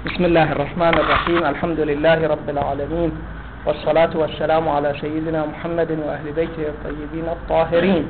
بسم الله الرحمن الرحيم. الحمد لله رب العالمين، والصلاة والسلام على سيدنا محمد وأهل بيته الطيبين الطاهرين.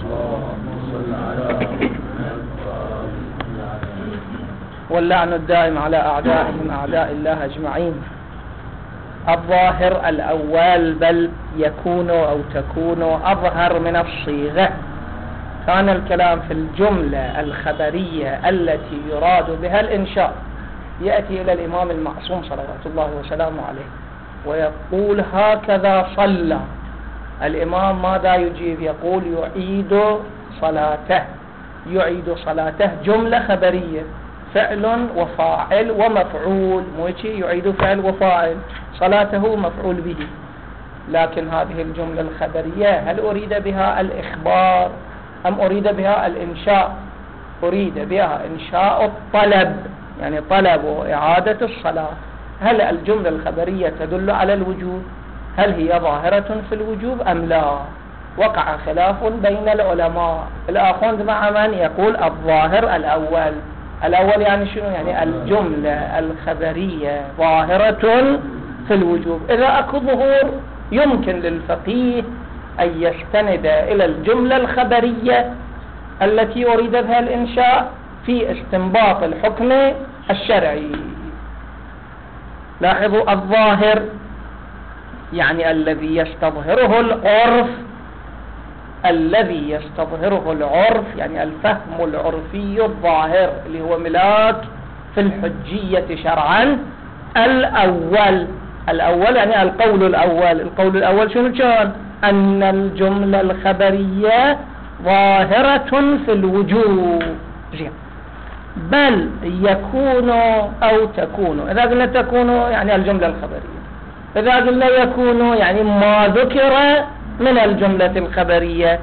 واللعن الدائم على أعدائهم أعداء الله أجمعين. الظاهر الأول بل يكون أو تكون أظهر من الصيغة. كان الكلام في الجملة الخبرية التي يراد بها الإنشاء. يأتي إلى الإمام المعصوم صلوات الله وسلامه عليه ويقول هكذا صلى. الإمام ماذا يجيب؟ يقول يعيد صلاته. يعيد صلاته جملة خبرية، فعل وفاعل ومفعول، موشي يعيد فعل وفاعل، صلاته مفعول به. لكن هذه الجملة الخبرية هل أريد بها الإخبار أم أريد بها الإنشاء؟ أريد بها إنشاء الطلب، يعني طلب وإعادة الصلاة. هل الجملة الخبرية تدل على الوجوب؟ هل هي ظاهرة في الوجوب أم لا؟ وقع خلاف بين العلماء. الآخر مع من يقول الظاهر الأول يعني شنو؟ يعني الجملة الخبرية ظاهرة في الوجوب. إذا أكو ظهور يمكن للفقيه أن يستند إلى الجملة الخبرية التي أريد بها الإنشاء في استنباط الحكم الشرعي. لاحظوا، الظاهر يعني الذي يستظهره العرف، الذي يستظهره العرف يعني الفهم العرفي الظاهر اللي هو ملاك في الحجية شرعا. الأول يعني القول الأول شنو كان؟ أن الجملة الخبرية ظاهرة في الوجوب. بل يكون أو تكون. إذا قلنا تكون يعني الجملة الخبرية، إذا قلنا يكون يعني ما ذكر من الجملة الخبرية.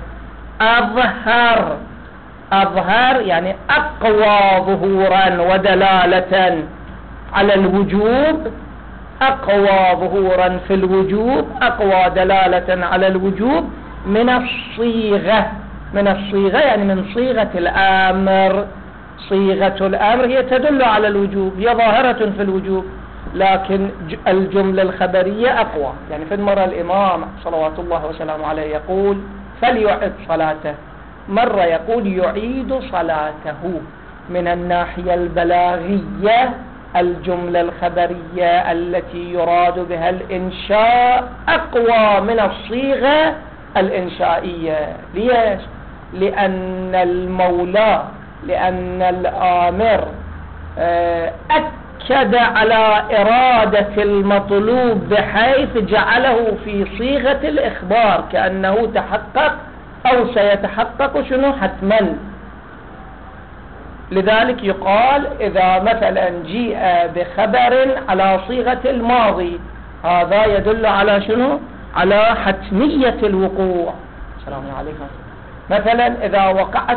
أظهر يعني أقوى ظهورا ودلالة على الوجوب، أقوى ظهورا في الوجوب، أقوى دلالة على الوجوب من الصيغة. يعني من صيغة الأمر. صيغة الأمر هي تدل على الوجوب، هي ظاهرة في الوجوب، لكن الجملة الخبرية أقوى. يعني في مرة الإمام صلوات الله وسلامه عليه يقول فليعد صلاته، مرة يقول يعيد صلاته. من الناحية البلاغية الجملة الخبرية التي يراد بها الإنشاء أقوى من الصيغة الإنشائية. ليش؟ لأن الآمر أكد على إرادة المطلوب بحيث جعله في صيغة الإخبار كأنه تحقق أو سيتحقق شنو حتما. لذلك يقال إذا مثلا جيء بخبر على صيغة الماضي هذا يدل على شنو؟ على حتمية الوقوع. السلام عليكم. مثلا إذا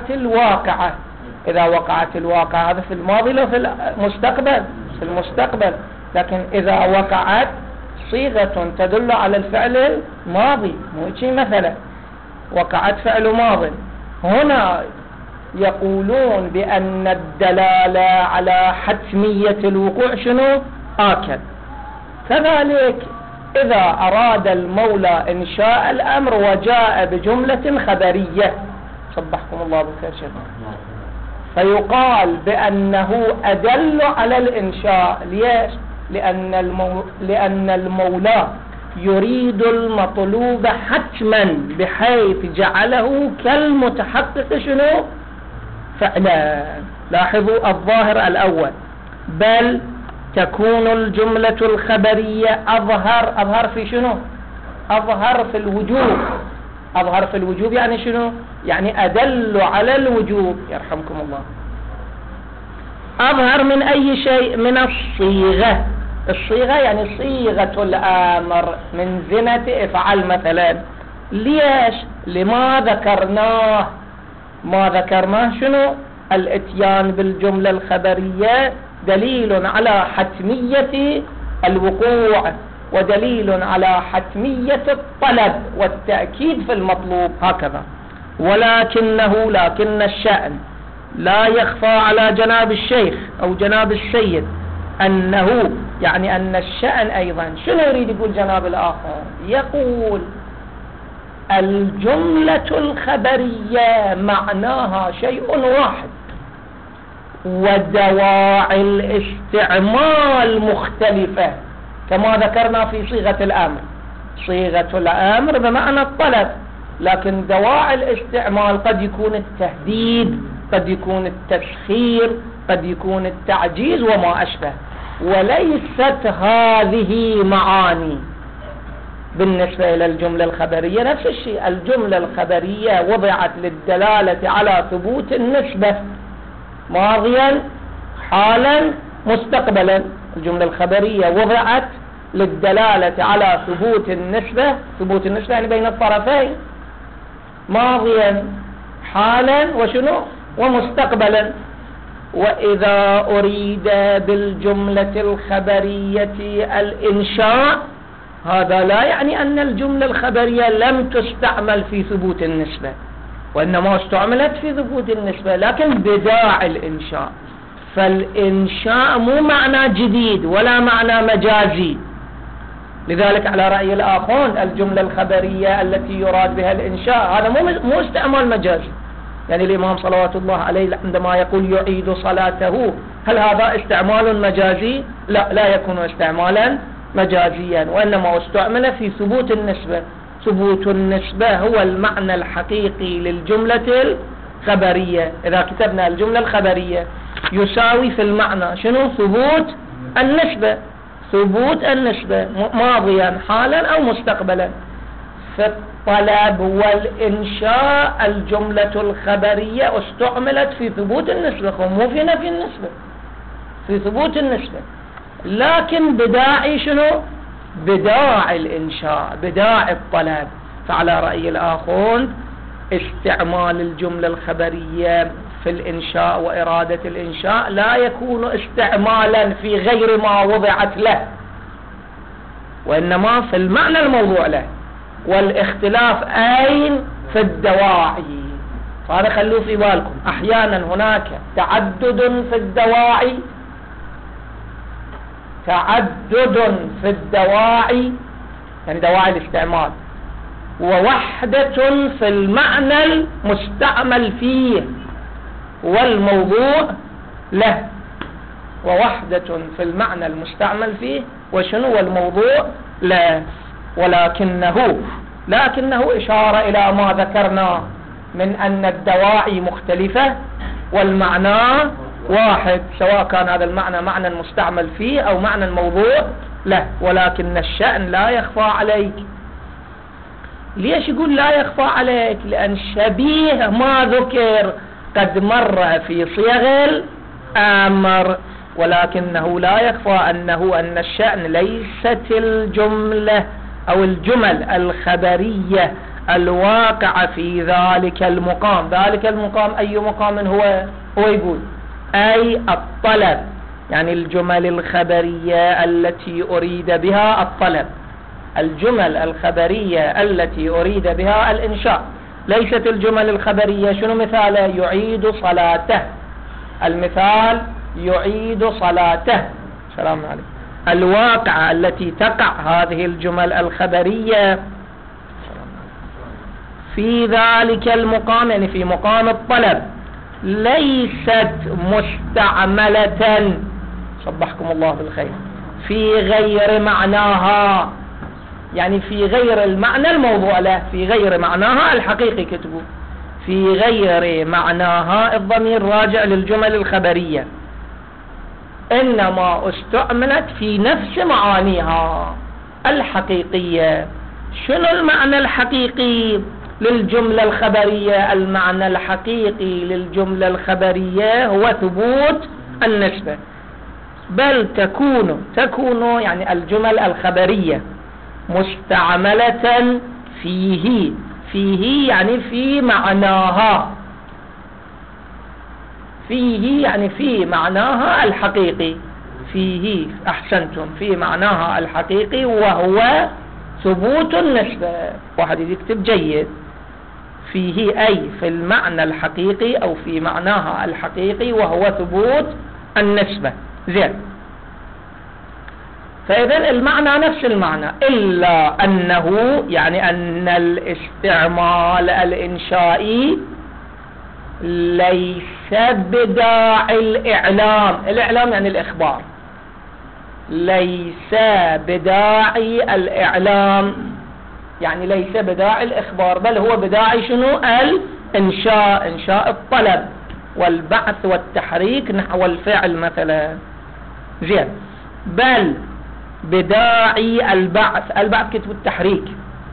وقعت الواقعة هذا في الماضي لو في المستقبل؟ في المستقبل. لكن إذا وقعت صيغة تدل على الفعل الماضي، مثلا وقعت فعل ماض، هنا يقولون بأن الدلالة على حتمية الوقوع شنو؟ آكد. كذلك إذا أراد المولى إنشاء الأمر وجاء بجملة خبرية، صبحكم الله بالخير شيخ، فيقال بأنه أدل على الإنشاء. ليش؟ لأن المولى يريد المطلوب حتما بحيث جعله كالمتحقق شنو؟ فعلا. لاحظوا الظاهر الأول بل تكون الجملة الخبرية أظهر في شنو؟ أظهر في الوجوب. أظهر في الوجوب يعني شنو؟ يعني أدل على الوجوب، يرحمكم الله. أظهر من أي شيء؟ من الصيغة. الصيغة يعني صيغة الأمر، من زنة افعل مثلا. ليش؟ لما ذكرناه. ما ذكرناه شنو؟ الاتيان بالجملة الخبرية دليل على حتمية الوقوع ودليل على حتمية الطلب والتأكيد في المطلوب. هكذا. لكن الشأن لا يخفى على جناب الشيخ أو جناب السيد أنه يعني أن الشأن أيضا. شنو يريد يقول جناب الآخر؟ يقول الجملة الخبرية معناها شيء واحد، ودواعي الاستعمال مختلفة كما ذكرنا في صيغة الأمر. صيغة الأمر بمعنى الطلب، لكن دواعي الاستعمال قد يكون التهديد، قد يكون التسخير، قد يكون التعجيز وما أشبه. وليست هذه معاني بالنسبة إلى الجملة الخبرية. نفس الشيء، الجملة الخبرية وضعت للدلالة على ثبوت النسبة ماضيا حالا مستقبلا. الجملة الخبرية وضعت للدلالة على ثبوت النسبة. ثبوت النسبة يعني بين الطرفين، ماضيا حالا وشنو ومستقبلا. وإذا أريد بالجملة الخبرية الإنشاء، هذا لا يعني أن الجملة الخبرية لم تستعمل في ثبوت النسبة، وإنما استعملت في ثبوت النسبة لكن بداعي الإنشاء. فالإنشاء مو معنى جديد ولا معنى مجازي. لذلك على رأي الآخرون الجملة الخبرية التي يراد بها الإنشاء هذا مو استعمال مجازي. يعني الإمام صلوات الله عليه عندما يقول يعيد صلاته، هل هذا استعمال مجازي؟ لا، لا يكون استعمالا مجازيا، وإنما استعمل في ثبوت النسبة. ثبوت النسبة هو المعنى الحقيقي للجملة الخبرية. إذا كتبنا الجملة الخبرية يساوي في المعنى شنو؟ ثبوت النسبة. ثبوت النسبة ماضيا حالا أو مستقبلا. في الطلب والإنشاء الجملة الخبرية استعملت في ثبوت النسبة، مو في نفي النسبة، في ثبوت النسبة، لكن بداعي شنو؟ بداعي الإنشاء، بداعي الطلب. فعلى رأي الآخرون استعمال الجملة الخبرية في الإنشاء وإرادة الإنشاء لا يكون استعمالا في غير ما وضعت له، وإنما في المعنى الموضوع له. والاختلاف أين؟ في الدواعي. فهذا خلوه في بالكم. أحيانا هناك تعدد في الدواعي، تعدد في الدواعي يعني دواعي الاستعمال، ووحدة في المعنى المستعمل فيه والموضوع له. ووحدة في المعنى المستعمل فيه وشنو والموضوع له. لكنه إشارة إلى ما ذكرنا من أن الدواعي مختلفة والمعنى واحد، سواء كان هذا المعنى معنى مستعمل فيه أو معنى موضوع له. ولكن الشأن لا يخفى عليك. ليش يقول لا يخفى عليك؟ لأن شبيه ما ذكر قد مر في صيغ الأمر، ولكنه لا يخفى أن الشأن ليست الجملة أو الجمل الخبرية الواقعة في ذلك المقام. ذلك المقام أي مقام هو يقول أي الطلب، يعني الجمل الخبرية التي أريد بها الطلب، الجمل الخبرية التي أريد بها الإنشاء. ليست الجمل الخبرية شنو مثاله؟ يعيد صلاته. المثال يعيد صلاته. سلام عليكم. الواقعة التي تقع هذه الجمل الخبرية في ذلك المقام، يعني في مقام الطلب، ليست مستعملة، صبحكم الله بالخير، في غير معناها، يعني في غير المعنى الموضوع له، في غير معناها الحقيقي. كتبوا في غير معناها، الضمير راجع للجمل الخبرية، إنما استعملت في نفس معانيها الحقيقية. شنو المعنى الحقيقي للجملة الخبرية؟ المعنى الحقيقي للجملة الخبرية هو ثبوت النسبة. بل تكون يعني الجمل الخبرية مستعملة فيه يعني في معناها، فيه يعني في معناها الحقيقي، فيه أحسنتم، في معناها الحقيقي وهو ثبوت النسبة. واحد يكتب جيد، فيه أي في المعنى الحقيقي أو في معناها الحقيقي وهو ثبوت النسبة. زين، فإذا المعنى نفس المعنى، إلا أنه يعني أن الاستعمال الإنشائي ليس بداعي الإعلام. الإعلام يعني الإخبار، ليس بداعي الإعلام يعني ليس بداعي الإخبار، بل هو بداعي شنو؟ الإنشاء، إنشاء الطلب والبعث والتحريك نحو الفعل مثلا. زين، بل بداعي البعث، البعث كتب التحريك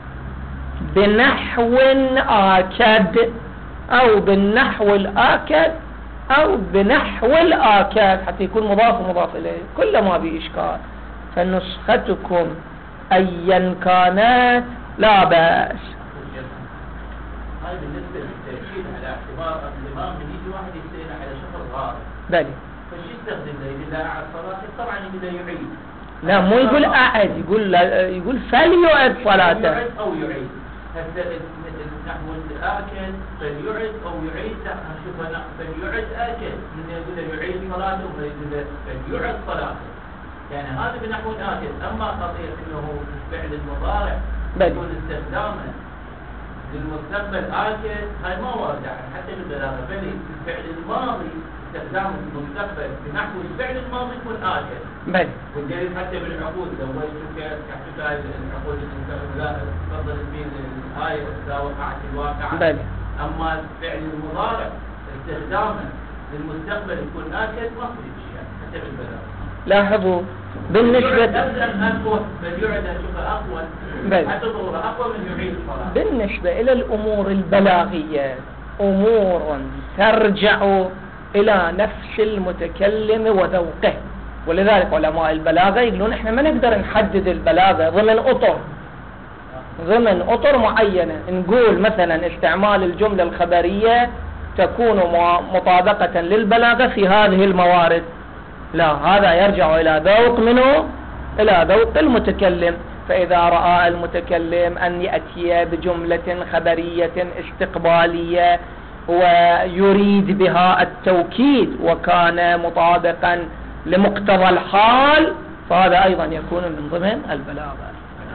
بنحو آكد أو بالنحو الآكد أو بنحو الآكد، حتى يكون مضاف ومضاف إليه، كل ما بإشكال. فنسختكم أيا كانت لا بأس. هاي بالنسبة للتأكيد على اعتبار الإمام من يجي واحد يسأل على شخص غائب، بلي فش يستخدم له؟ يقول له أعد صلاته، طبعا يقول له يعيد. لا، مو يقول أعد، يقول فليعد صلاته. يعد أو يعيد. هسه نحو الآكل فليعد أو يعيد، لا نشوف هنا فليعد آكل، من يقول له يعيد صلاته ويقول له فليعد صلاته، يعني هذا بنحو الآكل. أما قضية أنه الفعل المضارع يكون استخدامه للمستقبل آكل، هاي ما واردة حتى بالبلاغة، بل الفعل الماضي استخدام المستقبل بنحو الفعل الماضي يكون آكل. بل والدليل حتى بالعقود، زوجتك كحتى العقود تفضل في الآية إذا وقعت الواقعة. بل أما الفعل المضارع استخدامه للمستقبل يكون آكل، ما في شيء حتى بالبلاغة. لاحظوا بالنسبة بالنسبة إلى الأمور البلاغية أمور ترجع إلى نفس المتكلم وذوقه، ولذلك علماء البلاغة يقولون إحنا ما نقدر نحدد البلاغة ضمن أطر معينة. نقول مثلا استعمال الجملة الخبرية تكون مطابقة للبلاغة في هذه الموارد، لا، هذا يرجع إلى ذوق منه، إلى ذوق المتكلم. فإذا رأى المتكلم أن يأتي بجملة خبرية استقبالية ويريد بها التوكيد وكان مطابقا لمقتضى الحال، فهذا أيضا يكون من ضمن البلاغة.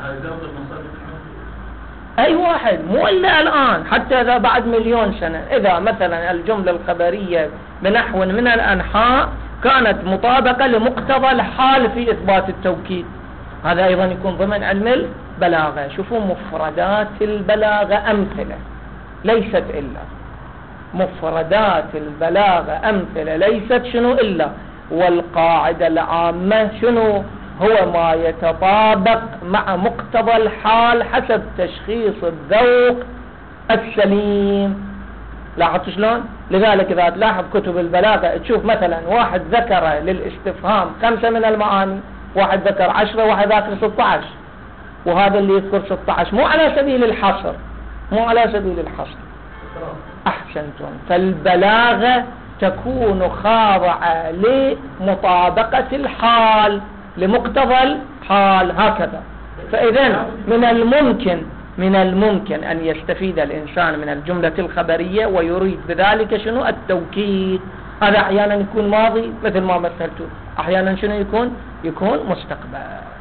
أي واحد، مو إلا الآن، حتى إذا بعد 1,000,000 سنة إذا مثلا الجملة الخبرية بنحو من الأنحاء كانت مطابقة لمقتضى الحال في إثبات التوكيد، هذا أيضا يكون ضمن علم البلاغة. شوفوا مفردات البلاغة أمثلة ليست إلا، مفردات البلاغة أمثلة ليست شنو إلا، والقاعدة العامة شنو؟ هو ما يتطابق مع مقتضى الحال حسب تشخيص الذوق السليم. لاحظت شلون؟ لذلك إذا تلاحظ كتب البلاغة تشوف مثلا واحد ذكر للاستفهام 5 من المعاني، واحد ذكر 10، واحد ذكر 16، وهذا اللي يذكر 16 مو على سبيل الحصر، مو على سبيل الحصر. أحسنتم. فالبلاغة تكون خاضعة لمطابقة الحال لمقتضى الحال هكذا. فإذا من الممكن أن يستفيد الإنسان من الجملة الخبرية ويريد بذلك شنو؟ التوكيد. هذا أحيانا يكون ماضي مثل ما مثلته، أحيانا شنو يكون مستقبل.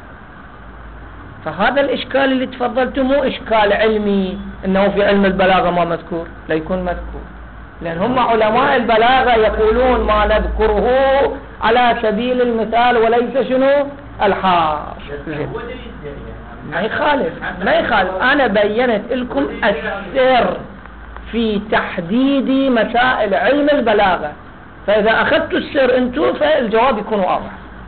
فهذا الإشكال اللي تفضلته مو إشكال علمي إنه في علم البلاغة ما مذكور، لا يكون مذكور، لأن هم علماء البلاغة يقولون ما نذكره على سبيل المثال وليس شنو الحاصل. ما يخالف. أنا بينت لكم السر في تحديد مسائل علم البلاغة، فإذا أخذتوا السر أنتم فالجواب يكون واضح.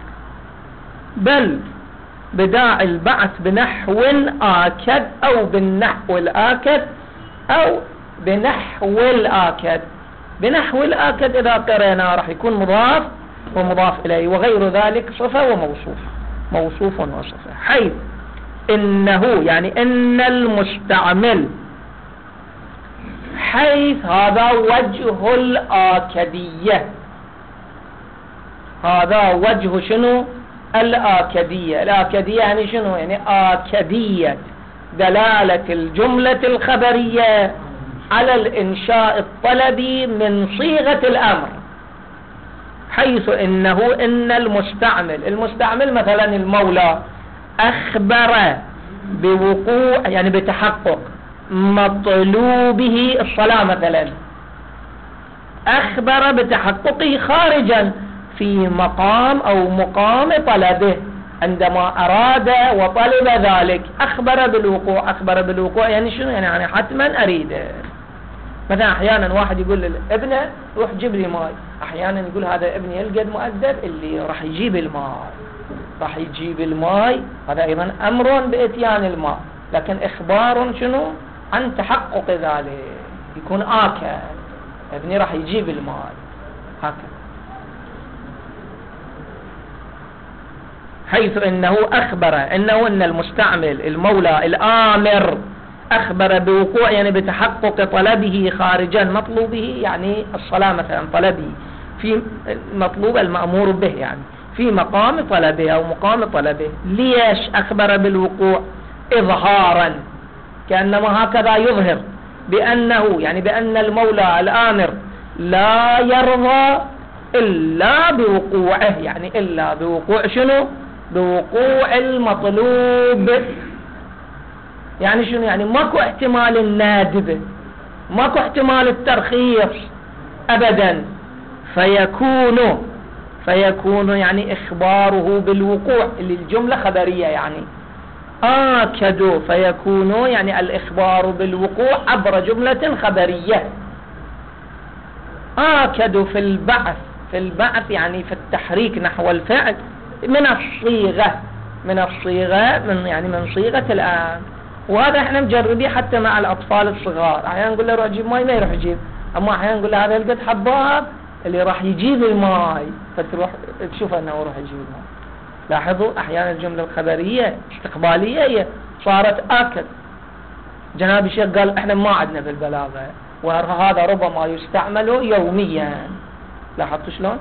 بل بداعي البعث بنحو آكد أو بالنحو الآكد أو بنحو الآكد. بنحو الآكد إذا قرأنا راح يكون مضاف ومضاف إليه، وغير ذلك صفة وموصوف، موصوف وصفة، حيث إنه يعني إن المستعمل، حيث هذا وجه الآكدية، هذا وجه شنو؟ الآكدية. الآكدية يعني شنو؟ يعني آكدية دلالة الجملة الخبرية على الإنشاء الطلبي من صيغة الأمر، حيث إن المستعمل مثلا المولى أخبر بوقوع يعني بتحقق مطلوبه الصلاة مثلا، أخبر بتحققه خارجا في مقام طلبه، عندما أراد وطلب ذلك أخبر بالوقوع يعني شنو؟ يعني حتما أريده. مثلا أحيانا واحد يقول لابنه روح جيب لي ماء، أحيانا يقول هذا ابني القد مؤدب اللي راح يجيب الماء، هذا أيضا أمر بإتيان الماء، لكن إخبار شنو؟ عن تحقق ذلك، يكون آكل ابني راح يجيب الماء هكذا. حيث إن المستعمل المولى الآمر أخبر بوقوع يعني بتحقق طلبه خارجا، مطلوبه يعني الصلاة مثلا، طلبه في مطلوب المأمور به يعني في مقام طلبه أو مقام طلبه. ليش أخبر بالوقوع؟ إظهارا، كأنما هكذا يظهر بأنه يعني بأن المولى الآمر لا يرضى إلا بوقوعه، يعني إلا بوقوع شنو؟ بوقوع المطلوب. يعني شنو؟ يعني ماكو احتمال النادب، ماكو احتمال الترخيص أبدا. فيكون يعني إخباره بالوقوع اللي الجملة خبرية يعني آكد، فيكون يعني الإخبار بالوقوع عبر جملة خبرية. آكد في البعث يعني في التحريك نحو الفعل من الصيغة من صيغة الآن. وهذا احنا مجربيه حتى مع الأطفال الصغار، أحيانا نقول له روح جيب ماي ما يروح يجيب، أما أحيانا نقول له هذا القد حباب اللي راح يجيب الماي، فتروح تشوف أنه روح يجيب الماي. لاحظوا أحيانا الجملة الخبرية استقبالية هي صارت آكد. جناب الشيخ قال احنا ما عندنا بالبلاغة، وهذا ربما يستعمل يوميا. لاحظتوا شلون؟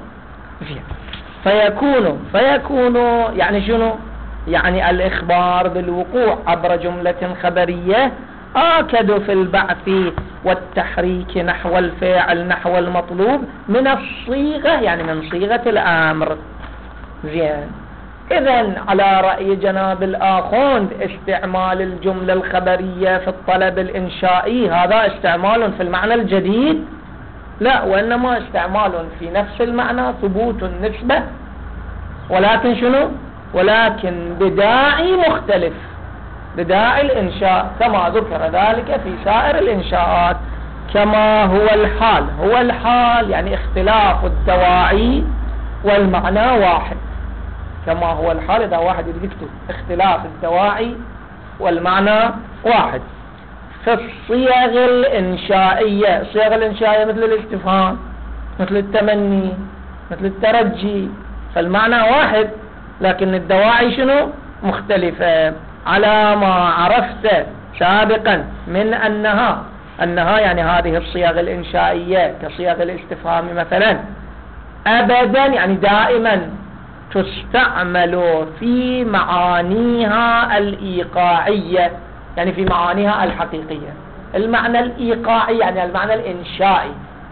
فيكون يعني شنو؟ يعني الإخبار بالوقوع عبر جملة خبرية آكد في البعث والتحريك نحو الفاعل نحو المطلوب من الصيغة، يعني من صيغة الأمر. زين، إذن على رأي جناب الآخوند استعمال الجملة الخبرية في الطلب الإنشائي هذا استعمال في المعنى الجديد؟ لا، وإنما استعمال في نفس المعنى، ثبوت النسبة، ولكن شنو؟ ولكن بداعي مختلف، بداعي الإنشاء، كما ذكر ذلك في سائر الإنشاءات. كما هو الحال يعني اختلاف الدواعي والمعنى واحد. كما هو الحال، إذا واحد يكتب اختلاف الدواعي والمعنى واحد. في الصيغ الإنشائية، الصيغ الإنشائية مثل الاستفهام، مثل التمني، مثل الترجي، فالمعنى واحد لكن الدواعي شنو؟ مختلفة، على ما عرفت سابقا من أنها يعني هذه الصيغ الإنشائية كصيغ الاستفهام مثلا أبدا يعني دائما تستعمل في معانيها الإيقاعية، يعني في معانيها الحقيقية. المعنى الإيقاعي يعني المعنى الإنشائي.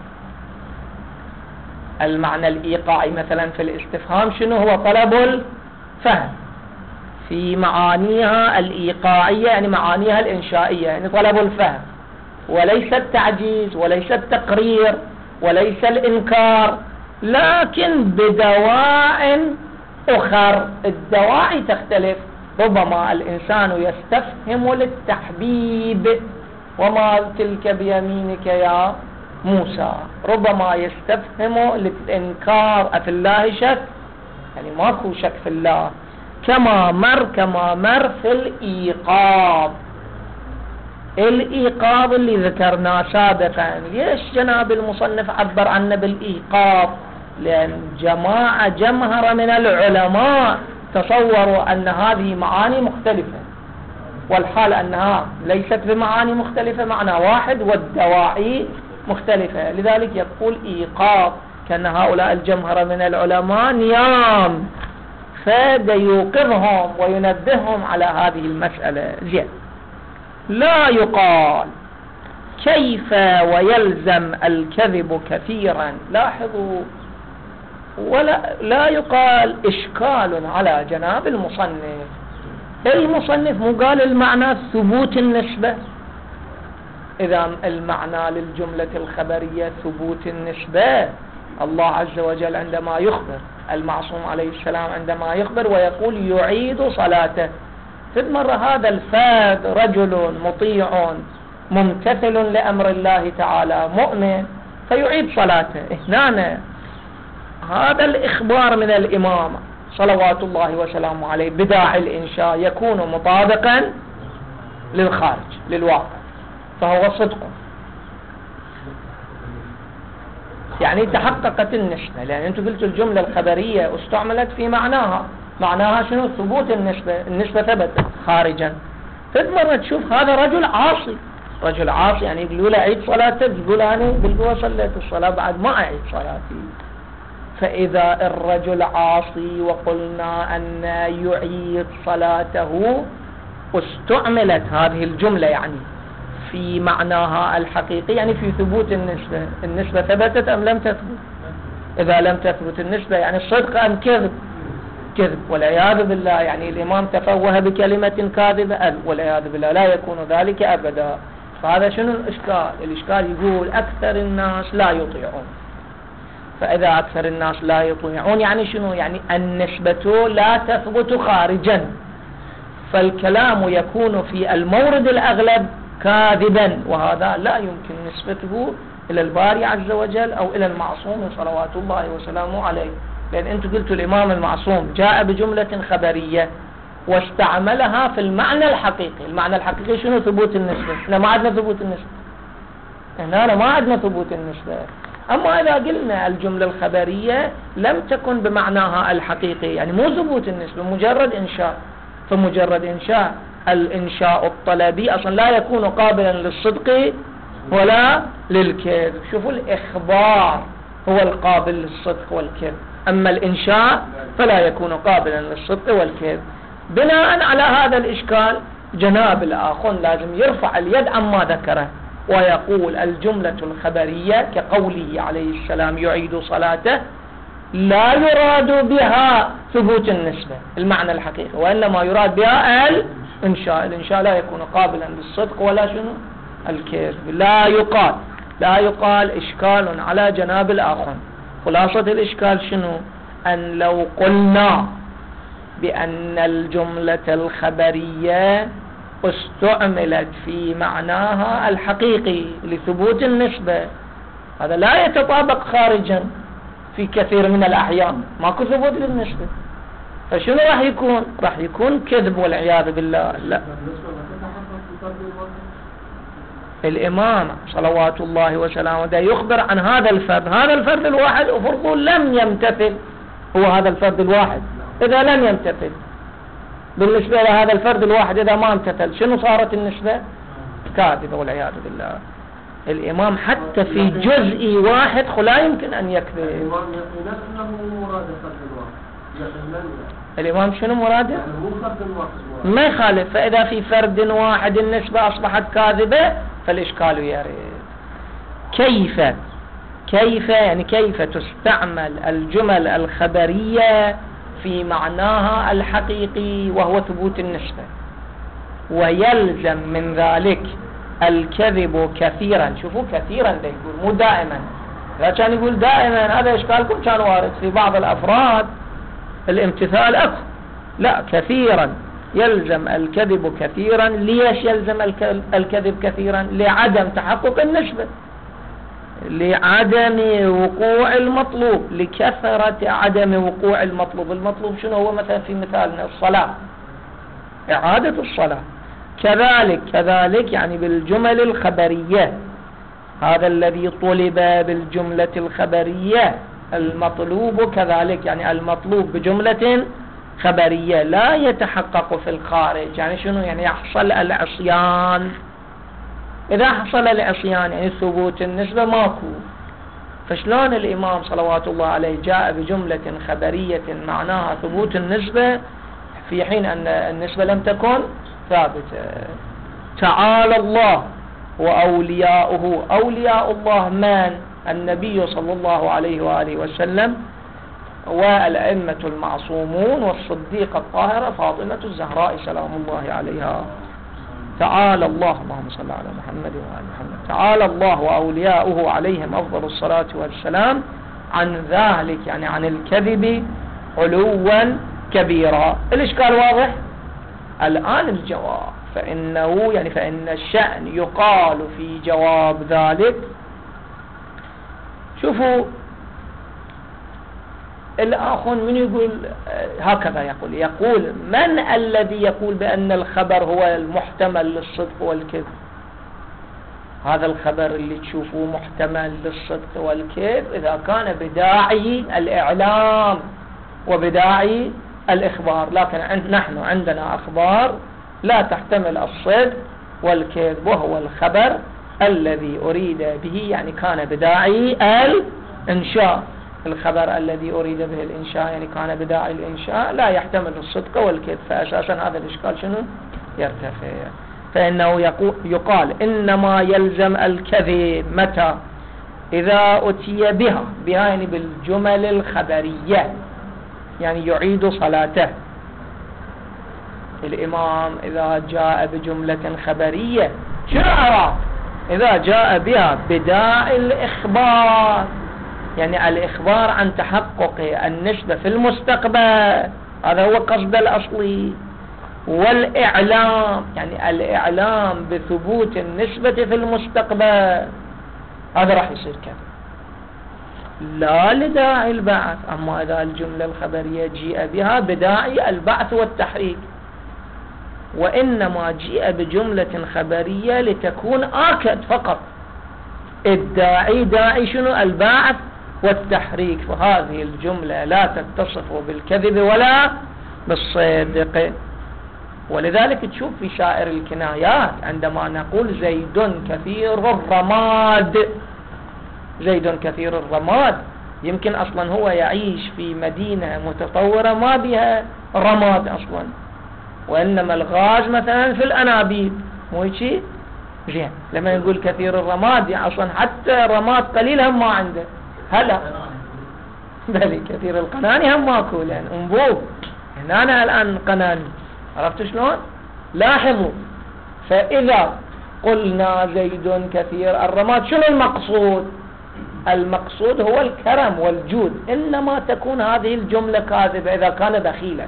المعنى الإيقاعي مثلا في الاستفهام شنو هو؟ طلب الفهم. في معانيها الإيقاعية يعني معانيها الإنشائية، يعني طلب الفهم، وليس التعجيز وليس التقرير وليس الإنكار، لكن بدواع أخر. الدواعي تختلف، ربما الإنسان يستفهم للتحبيب، وما تلك بيمينك يا موسى، ربما يستفهم للإنكار، أفي الله شك، يعني ماكو شك في الله. كما مر في الإيقاظ اللي ذكرناه سابقا. ليش جناب المصنف عبر عنه بالإيقاظ؟ لأن جمهرة من العلماء تصوروا أن هذه معاني مختلفة، والحال أنها ليست بمعاني مختلفة، معنى واحد، والدواعي مختلفة، لذلك يقول إيقاظ. كان هؤلاء الجمهرة من العلماء نيام، فيوقظهم وينبههم على هذه المسألة. زين، لا يقال كيف ويلزم الكذب كثيرا. لاحظوا لا يقال إشكال على جناب المصنف. المصنف مو قال المعنى ثبوت النسبة؟ إذا المعنى للجملة الخبرية ثبوت النسبة. الله عز وجل عندما يخبر، المعصوم عليه السلام عندما يخبر ويقول يعيد صلاته، فد مرة هذا الفرد رجل مطيع ممتثل لأمر الله تعالى مؤمن فيعيد صلاته. هنا هذا الإخبار من الإمام صلوات الله وسلامه عليه بداعي الإنشاء يكون مطابقا للخارج للواقع، فهو صدق، يعني تحققت النسبة. لأن أنتم قلتوا الجملة الخبرية استعملت في معناها شنو؟ ثبوت النسبة. النسبة ثبتت خارجا. فمرة تشوف هذا رجل عاصي يعني يقولوا له عيد صلاته، يقول أنا بالقوة صليت الصلاة بعد ما أعيد صلاتي. فإذا الرجل عاصي وقلنا أن يعيد صلاته استعملت هذه الجملة يعني في معناها الحقيقي، يعني في ثبوت النسبة. النسبة ثبتت أم لم تثبت؟ إذا لم تثبت النسبة يعني صدق أم كذب؟ كذب والعياذ بالله. يعني الإمام تفوه بكلمة كاذبة والعياذ بالله، لا يكون ذلك أبدا. فهذا شنو الإشكال؟ الإشكال يقول أكثر الناس لا يطيعون. فإذا أكثر الناس لا يطيعون يعني شنو؟ يعني النسبة لا تثبت خارجا، فالكلام يكون في المورد الأغلب كاذبا، وهذا لا يمكن نسبته إلى الباري عز وجل أو إلى المعصوم صلوات الله وسلامه عليه. لأن أنتم قلتوا الإمام المعصوم جاء بجملة خبرية واستعملها في المعنى الحقيقي. المعنى الحقيقي شنو؟ ثبوت النسبة. احنا ما عندنا ثبوت النسبة، هنا ما عندنا ثبوت النسبة. أما إذا قلنا الجملة الخبرية لم تكن بمعناها الحقيقي، يعني مو ثبوت النسبة، مجرد إنشاء. فمجرد إنشاء، الإنشاء الطلبي أصلا لا يكون قابلا للصدق ولا للكذب. شوفوا الإخبار هو القابل للصدق والكذب، أما الإنشاء فلا يكون قابلا للصدق والكذب. بناء على هذا الإشكال جناب الآخر لازم يرفع اليد عما ذكره ويقول الجملة الخبرية كقوله عليه السلام يعيد صلاته لا يراد بها ثبوت النسبة المعنى الحقيقي، وإنما يراد بها الإنشاء. الإنشاء لا يكون قابلا للصدق ولا شنو؟ الكذب. لا يقال إشكال على جناب الآخر. خلاصة الإشكال شنو؟ أن لو قلنا بأن الجملة الخبرية استعملت في معناها الحقيقي لثبوت النسبة، هذا لا يتطابق خارجا في كثير من الأحيان، ماكو ثبوت للنسبة. فشنو راح يكون كذب والعياذ بالله. لا، الإمام صلوات الله وسلامه دا يخبر عن هذا الفرد الواحد، وفرضه لم يمتثل. هو هذا الفرد الواحد إذا لم يمتثل بالنسبة لهذا الفرد الواحد، إذا ما امتثل شنو صارت النسبة؟ كاذبة والعياذ بالله. الإمام حتى في جزء واحد لا يمكن أن يكذب. الإمام شنو مراده؟ ما يخالف. فإذا في فرد واحد النسبة أصبحت كاذبة فالإشكال يرد. كيف تستعمل الجمل الخبرية في معناها الحقيقي وهو ثبوت النسبة، ويلزم من ذلك الكذب كثيرا. شوفوا كثيرا ده يقول مو دائما. لا كان يقول دائما هذا إشكالكم كان وارد في بعض الأفراد الامتثال أكثر. لا، كثيرا يلزم الكذب كثيرا. ليش يلزم الكذب كثيرا؟ لعدم تحقق النسبة، لعدم وقوع المطلوب، لكثرة عدم وقوع المطلوب. المطلوب شنو هو؟ مثلا في مثالنا الصلاة، إعادة الصلاة. كذلك يعني بالجمل الخبرية، هذا الذي طلب بالجملة الخبرية المطلوب كذلك، يعني المطلوب بجملة خبرية لا يتحقق في الخارج. يعني شنو؟ يعني يحصل العصيان. إذا حصل العصيان يعني ثبوت النسبة ماكو. فشلون الإمام صلوات الله عليه جاء بجملة خبرية معناها ثبوت النسبة في حين أن النسبة لم تكن ثابتة؟ تعالى الله وأولياؤه. أولياء الله من؟ النبي صلى الله عليه وآله وسلم، والأئمة المعصومون والصديقة الطاهرة فاطمة الزهراء سلام الله عليها. تعالى الله، اللهم صل على محمد وآل محمد، تعالى الله وأولياؤه عليهم أفضل الصلاة والسلام عن ذلك، يعني عن الكذب، علوا كبيرا. الإشكال واضح؟ الآن الجواب، فإنه يعني فإن الشأن يقال في جواب ذلك. شوفوا الآخر من يقول هكذا، يقول من الذي يقول بأن الخبر هو المحتمل للصدق والكذب؟ هذا الخبر اللي تشوفوه محتمل للصدق والكذب إذا كان بداعي الإعلام وبداعي الإخبار، لكن نحن عندنا أخبار لا تحتمل الصدق والكذب، وهو الخبر الذي أريد به يعني كان بداعي الإنشاء. الخبر الذي أريد به الإنشاء يعني كان بداعي الإنشاء لا يحتمل الصدق والكذب، فأساسا هذا الإشكال شنو يرتفع. فإنه يقال إنما يلزم الكذب متى؟ إذا أتي بها يعني بالجمل الخبرية، يعني يعيد صلاته. الإمام إذا جاء بجملة خبرية شنو أراد؟ إذا جاء بها بداعي الإخبار، يعني الإخبار عن تحقق النسبة في المستقبل، هذا هو قصد الأصلي. والإعلام يعني الإعلام بثبوت النسبة في المستقبل، هذا راح يصير كذا لا لداعي البعث. أما إذا الجملة الخبرية جيء بها بداعي البعث والتحريك، وإنما جيء بجملة خبرية لتكون آكد فقط، الداعي داعي شنو؟ البعث والتحريك، فهذه الجملة لا تتصف بالكذب ولا بالصدق. ولذلك تشوف في شائر الكنايات عندما نقول زيد كثير الرماد، زيد كثير الرماد، يمكن أصلا هو يعيش في مدينة متطورة ما بها رماد أصلا، وإنما الغاز مثلا في الأنابيب، مو هيك؟ زين لما يقول كثير الرماد يعني أصلا حتى رماد قليل هم ما عنده. هلا بل كثير القناني هم ماكو، لأن أنبوب هنا الآن قناني، عرفت شلون؟ لاحظوا، فإذا قلنا زيد كثير الرماد شنو المقصود؟ المقصود هو الكرم والجود، إنما تكون هذه الجملة كاذبة إذا كان بخيلا.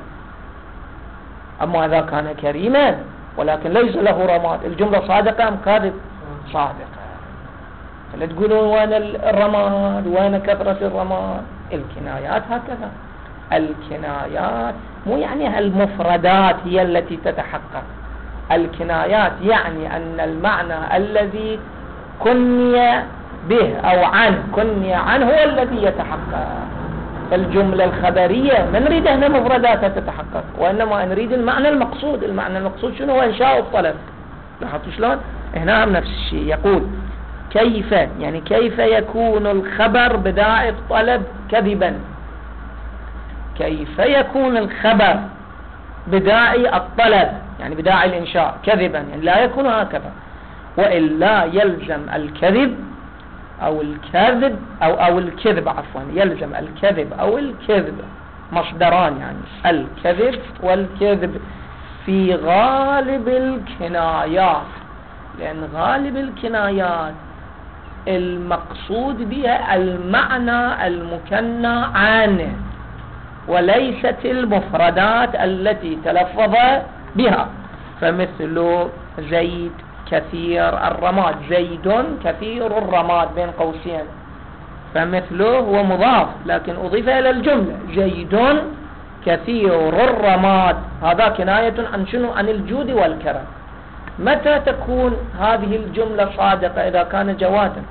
أما إذا كان كريما ولكن ليس له رماد، الجملة صادقة أم كاذب؟ صادقة. فلا تقولون وين الرماد، وين كثرة الرماد. الكنايات هكذا، الكنايات مو يعني المفردات هي التي تتحقق، الكنايات يعني أن المعنى الذي كني به أو كني عنه هو الذي يتحقق. الجملة الخبرية ما نريد هنا مفرداتها تتحقق، وإنما نريد المعنى المقصود. المعنى المقصود شنو؟ هو إنشاء الطلب. لاحظتوا شلون؟ هنا نفس الشيء. يقول كيف، يعني كيف يكون الخبر بداعي الطلب كذبا؟ كيف يكون الخبر بداعي الطلب يعني بداعي الإنشاء كذبا؟ يعني لا يكون هكذا، وإلا يلزم الكذب أو الكذب أو الكذب، عفوا يلزم الكذب أو الكذب، مصدران يعني الكذب والكذب في غالب الكنايات، لأن غالب الكنايات المقصود بها المعنى المكنى عنه وليست المفردات التي تلفظ بها. فمثل زيد كثير الرماد، زيد كثير الرماد بين قوسين، فمثله هو مضاف لكن أضيف إلى الجملة، زيد كثير الرماد، هذا كناية عن شنو؟ عن الجود والكرم. متى تكون هذه الجملة صادقة؟ إذا كان جوادا.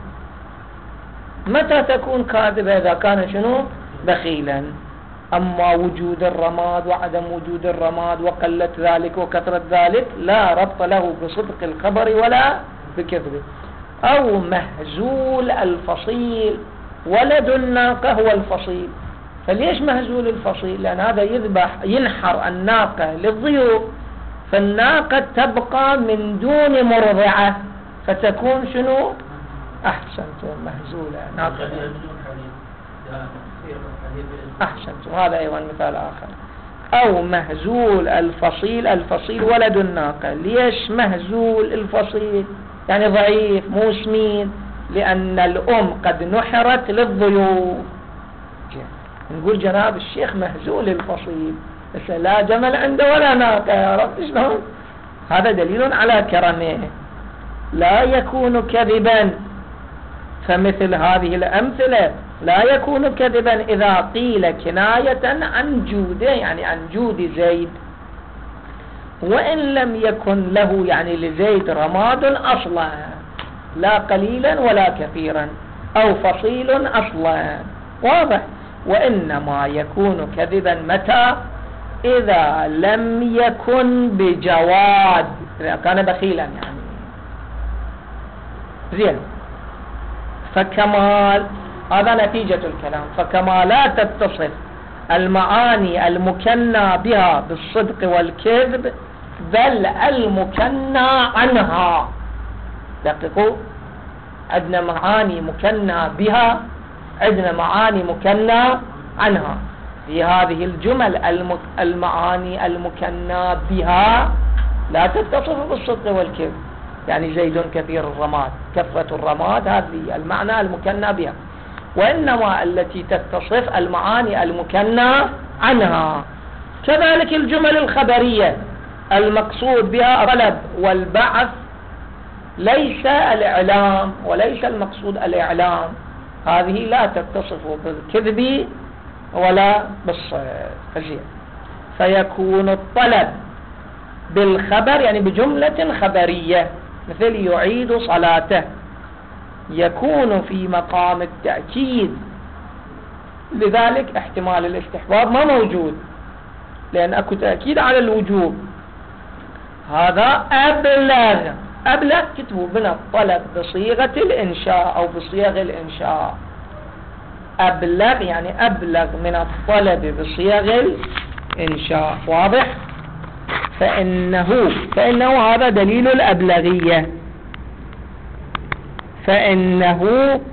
متى تكون كاذبة؟ إذا كان شنو؟ بخيلا. أما وجود الرماد وعدم وجود الرماد وقلة ذلك وكثرة ذلك لا ربط له بصدق الخبر ولا بكذبه. أو مهزول الفصيل، ولد الناقة هو الفصيل. فليش مهزول الفصيل؟ لأن هذا ينحر الناقة للضيوف، فالناقة تبقى من دون مرضعة فتكون شنو؟ أحسنتم، مهزولة ناقة. أحسنت، وهذا أيضا مثال آخر. أو مهزول الفصيل، الفصيل ولد الناقة. ليش مهزول الفصيل؟ يعني ضعيف مو سمين، لأن الأم قد نحرت للضيوف. نقول جناب الشيخ مهزول الفصيل، بس لا جمل عنده ولا ناقة، يا رب شلون؟ هذا دليل على كرمه، لا يكون كذبا. فمثل هذه الأمثلة لا يكون كذبا إذا قيل كناية عن جوده، يعني عن جود زيد، وإن لم يكن له يعني لزيد رماد أصلا، لا قليلا ولا كثيرا، أو فصيل أصلا. واضح؟ وإنما يكون كذبا متى؟ إذا لم يكن بجواد، إذا كان بخيلا يعني. زين. فكمال، هذا نتيجة الكلام، فكما لا تتصف المعاني المكنى بها بالصدق والكذب، بل المكنى عنها. دققوا، عندنا معاني مكنى بها، عندنا معاني مكنى عنها. في هذه الجمل المعاني المكنى بها لا تتصف بالصدق والكذب، يعني زيد كثير الرماد، كثرة الرماد، هذه المعنى المكنى بها. وإنما التي تتصف المعاني المكنى عنها. كذلك الجمل الخبرية المقصود بها الطلب والبعث، ليس الإعلام، وليس المقصود الإعلام، هذه لا تتصف بالكذب ولا بالصدق. فيكون الطلب بالخبر يعني بجملة خبرية، مثل يعيد صلاته، يكون في مقام التأكيد، لذلك احتمال الاستحباب ما موجود، لأن أكو تأكيد على الوجوب. هذا أبلغ كتبوا من الطلب بصيغة الإنشاء أو بصيغ الإنشاء. أبلغ يعني أبلغ من الطلب بصيغ الإنشاء. واضح؟ فإنه هذا دليل الأبلغية. فإنه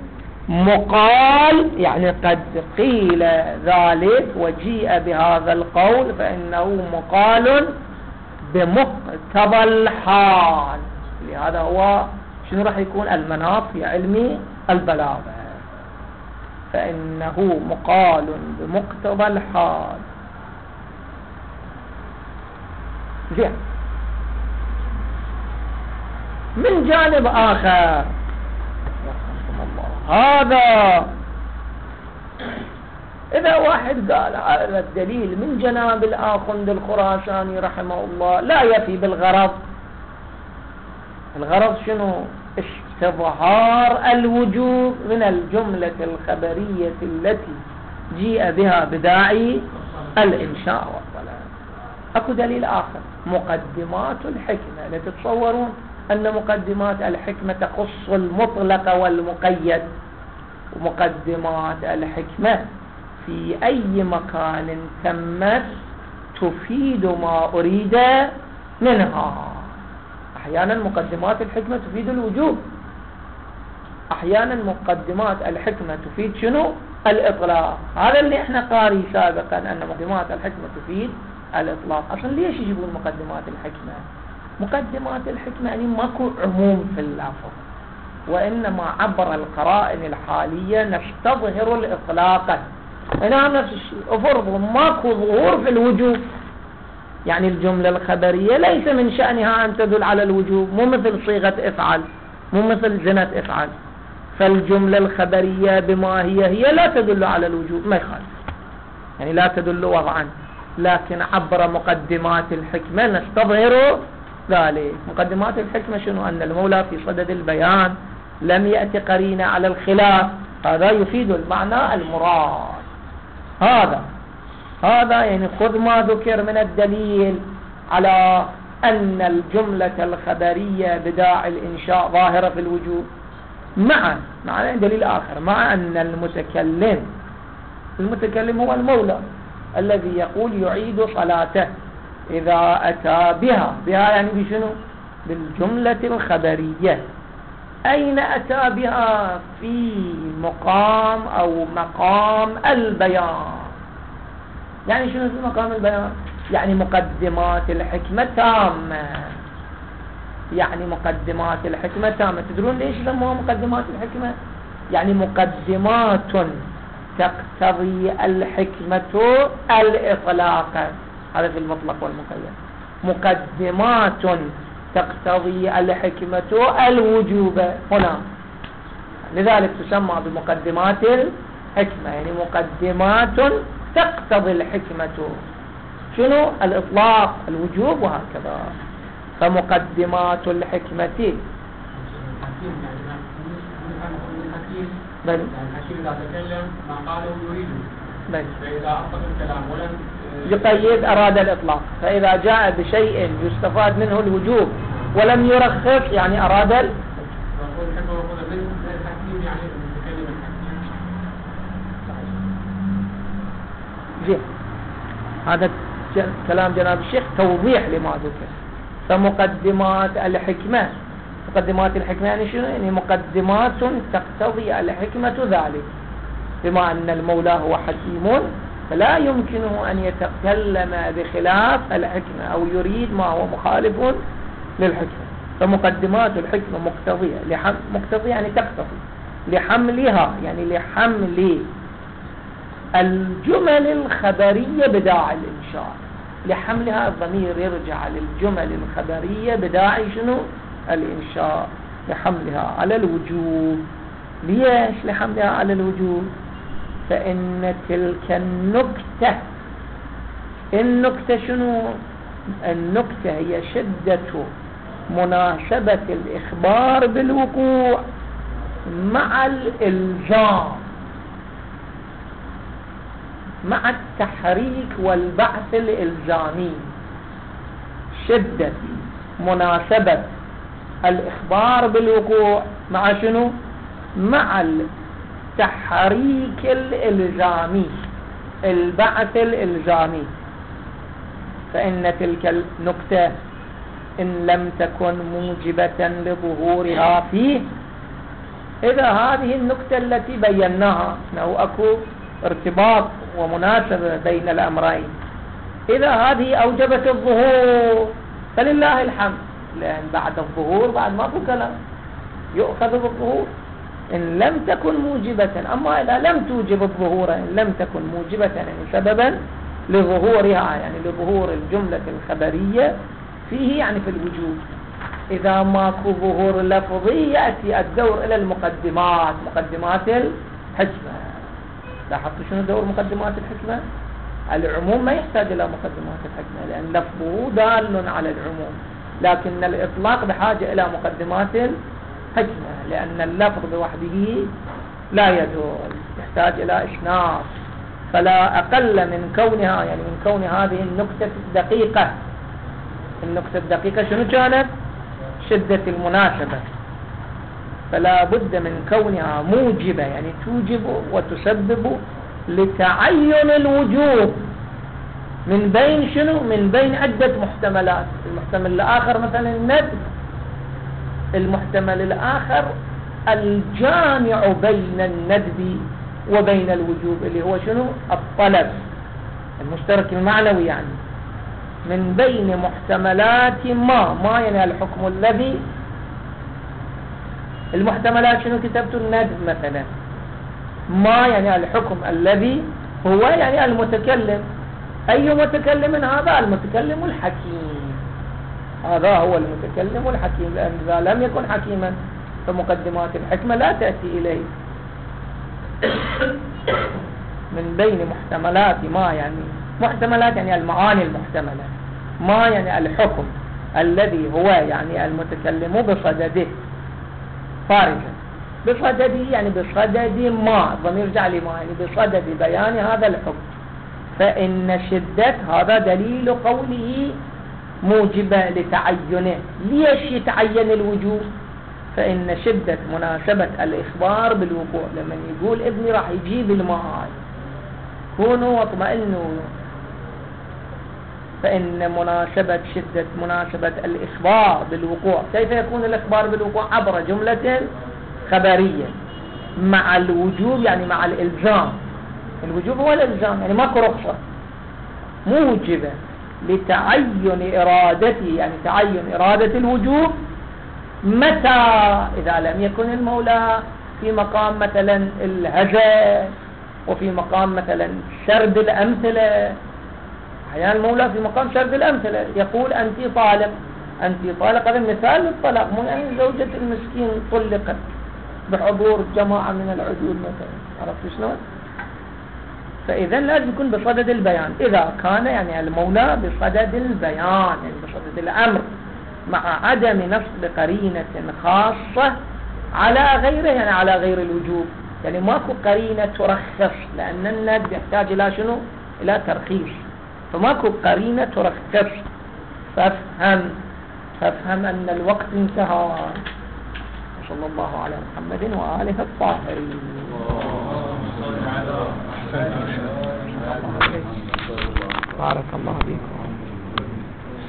مقال، يعني قد قيل ذلك وجيء بهذا القول، فإنه مقال بمقتضى الحال. لهذا هو شنو راح يكون المناط في علم البلاغة. فإنه مقال بمقتضى الحال. زين. من جانب آخر، هذا إذا واحد قال هذا الدليل من جناب الآخند الخراساني رحمه الله لا يفي بالغرض. الغرض شنو؟ استظهار الوجوب من الجملة الخبرية التي جيء بها بداعي الإنشاء والطلب. أكو دليل آخر، مقدمات الحكمة. لا تتصورون أن مقدمات الحكمة تخص المطلق والمقيد. ومقدمات الحكمة في أي مكان تمت تفيد ما أريد منها. أحيانا مقدمات الحكمة تفيد الوجوب، أحيانا مقدمات الحكمة تفيد شنو؟ الإطلاق. هذا اللي احنا قاري سابقا أن مقدمات الحكمة تفيد الإطلاق. أصلا ليش يجيبون مقدمات الحكمة؟ مقدمات الحكمة يعني ماكو عموم في اللفظ، وإنما عبر القرائن الحالية نستظهر الإطلاق. هنا نفس الشيء، افرضوا ماكو ظهور في الوجوب، يعني الجملة الخبرية ليس من شأنها أن تدل على الوجوب، مو مثل صيغة افعل، مو مثل زنة افعل. فالجملة الخبرية بما هي لا تدل على الوجوب، ما يخالف، يعني لا تدل وضعا، لكن عبر مقدمات الحكمة نستظهر ذلك. مقدمات الحكمة شنو؟ أن المولى في صدد البيان لم يأتي قرينة على الخلاف، هذا يفيد المعنى المراد. هذا يعني خذ ما ذكر من الدليل على أن الجملة الخبرية بداعي الإنشاء ظاهرة في الوجوب، مع دليل آخر، مع أن المتكلم هو المولى الذي يقول يعيد صلاته إذا أتى بها يعني بشنو؟ بالجملة الخبرية. أين أتى بها؟ في مقام أو مقام البيان. يعني شنو في مقام البيان؟ يعني مقدمات الحكمة تامة، يعني مقدمات الحكمة تامة. تدرون ليش سموها مقدمات الحكمة؟ يعني مقدمات تقتضي الحكمة الإطلاق، هذا في المطلق والمقيد. مقدمات تقتضي الحكمة الوجوب هنا، لذلك تسمى بمقدمات الحكمة، يعني مقدمات تقتضي الحكمة شنو؟ الإطلاق، الوجوب، وهكذا. فمقدمات الحكمة بل الحكيم إذا تكلم ما قاله يريده، بل فإذا أطلق الكلام ولم يقيد أراد الإطلاق. فإذا جاء بشيء يستفاد منه الوجوب ولم يرخص يعني أراد يقول الحكمة وقول الحكيم يعني المتكلم الحكيم. زين، هذا كلام جناب الشيخ توضيح لما ذكر. فمقدمات الحكمة، مقدمات الحكمة يعني شنو؟ يعني مقدمات تقتضي الحكمة ذلك، بما أن المولى هو حكيم فلا يمكنه أن يتكلم بخلاف الحكمة أو يريد ما هو مخالف للحكمة. فمقدمات الحكمة مقتضية، مقتضية يعني تقتضي لحملها، يعني لحمل الجمل الخبرية بداعي الإنشاء. لحملها الضمير يرجع للجمل الخبرية بداعي شنو؟ الإنشاء. لحملها على الوجوب. ليش لحملها على الوجوب؟ فإن تلك النكتة شنو؟ النكتة هي شدة مناسبة الإخبار بالوقوع مع الإلزام، مع التحريك والبعث الإلزامي. شدة مناسبة الإخبار بالوقوع مع شنو؟ مع التحريك الإلزامي، البعث الإلزامي. فإن تلك النكتة إن لم تكن موجبة لظهورها فيه، إذا هذه النكتة التي بيناها أنه أكو ارتباط ومناسبة بين الأمرين، إذا هذه أوجبت الظهور فلله الحمد، لأن بعد الظهور بعد ما في كلام يؤخذ بالظهور. إن لم تكن موجبة، أما إذا لم توجب الظهور، إن لم تكن موجبة يعني سببا لظهورها، يعني لظهور الجملة الخبرية فيه يعني في الوجود، إذا ماكو ظهور لفظي يأتي الدور إلى المقدمات، مقدمات الحكمة. لاحظتوا شنو دور مقدمات الحكمة؟ العموم ما يحتاج إلى مقدمات الحكمة لأن لفظه دال على العموم، لكن الإطلاق بحاجة إلى مقدمات الحكمة، لأن اللفظ بوحده لا يدل، يحتاج إلى إشناص. فلا أقل من كونها، يعني من كون هذه النكتة الدقيقة. النكتة الدقيقة شنو كانت؟ شدة المناسبة. فلا بد من كونها موجبة، يعني توجب وتسبب لتعين الوجوب من بين شنو؟ من بين عدة محتملات. المحتمل الآخر مثلا الندب، المحتمل الآخر الجامع بين الندب وبين الوجوب اللي هو شنو؟ الطلب المشترك المعنوي. يعني من بين محتملات ما يعني الحكم الذي، المحتملات شنو كتبت؟ الندب مثلا. ما يعني الحكم الذي هو يعني المتكلم. أي متكلم هذا؟ المتكلم الحكيم، هذا هو المتكلم الحكيم، لأن إذا لم يكن حكيما فمقدمات الحكمة لا تأتي إليه. من بين محتملات ما، يعني محتملات يعني المعاني المحتملة. ما يعني الحكم الذي هو يعني المتكلم بصدده خارجا، بصدده يعني بصدد ما، ضمير يرجع لما، يعني بصدد بيان هذا الحكم. فإن شدة هذا دليل قوله موجبة لتعينه. ليش يتعين الوجوب؟ فإن شدة مناسبة الإخبار بالوقوع. لما يقول ابني راح يجيب الماء، كونوا واطمئنوا فإن مناسبة الإخبار بالوقوع، كيف يكون الإخبار بالوقوع؟ عبر جملة خبرية مع الوجوب، يعني مع الإلزام. الوجوب هو الإلزام، يعني ماكو رخصة، موجبة لتعين إرادته، يعني تعين إرادة الوجوب متى؟ إذا لم يكن المولى في مقام مثلا الهجر، وفي مقام مثلا سرد الأمثلة. أحيانا المولى في مقام سرد الأمثلة يقول أنت طالق، هذا مثال للطلاق، مو يعني زوجة المسكين طلقت بحضور جماعة من العدول مثلا، عرفت شلون؟ فإذا لازم يكون بصدد البيان. إذا كان يعني المولى بصدد البيان، يعني بصدد الأمر، مع عدم نصب قرينة خاصة على غيره، يعني على غير الوجوب، يعني ماكو قرينة ترخص، لأن الند يحتاج إلى شنو؟ إلى ترخيص، فماكو قرينة ترخص. فافهم أن الوقت انتهى. صلى الله على محمد وآله الطاهرين. بارك الله فيكم.